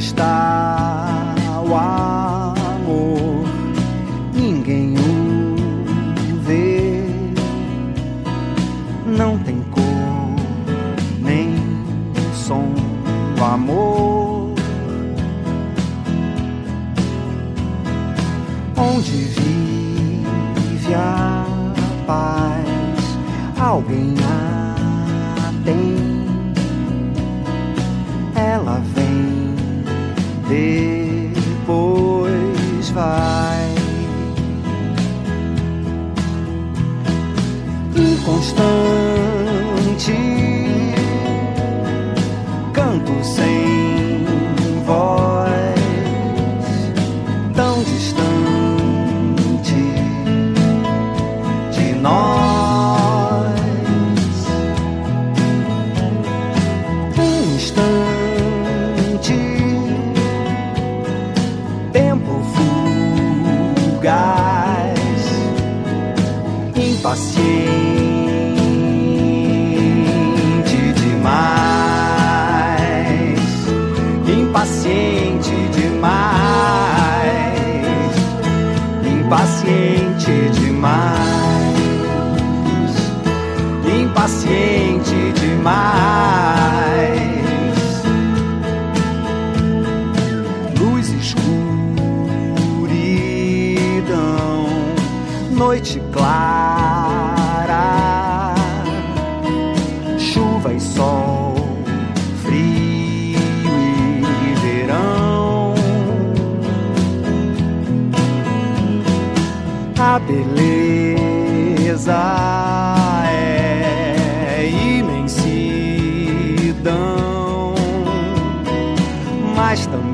está o amor, ninguém o vê. Não tem cor, nem som, o amor. Onde vive a paz, alguém a tem. Ela vem, depois vai. Inconstante, canto sem voz, tão distante de nós. Um instante, tempo fugaz, impaciente demais, impaciente demais, impaciente demais, impaciente demais. Luz, escuridão, noite clara, chuva e sol, frio e verão. A beleza é imensidão, mas também